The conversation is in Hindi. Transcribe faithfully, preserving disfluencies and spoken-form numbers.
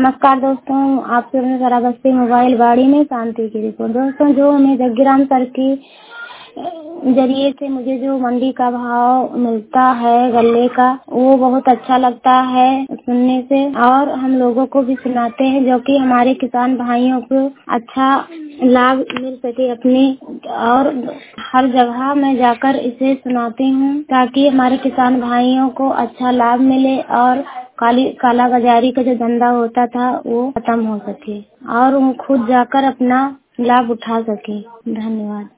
नमस्कार दोस्तों, आप सुन रहे शराबस्ती मोबाइल गाड़ी में शांति की रिपोर्ट। दोस्तों, जो हमें जग्गीराम सर की जरिए से मुझे जो मंडी का भाव मिलता है गल्ले का, वो बहुत अच्छा लगता है सुनने से, और हम लोगों को भी सुनाते हैं जो कि हमारे किसान भाइयों को अच्छा लाभ मिल सके अपने, और हर जगह मैं जाकर इसे सुनाती हूँ ताकि हमारे किसान भाइयों को अच्छा लाभ मिले और काली काला बाजारी का जो धंधा होता था वो खत्म हो सके और वो खुद जाकर अपना लाभ उठा सके। धन्यवाद।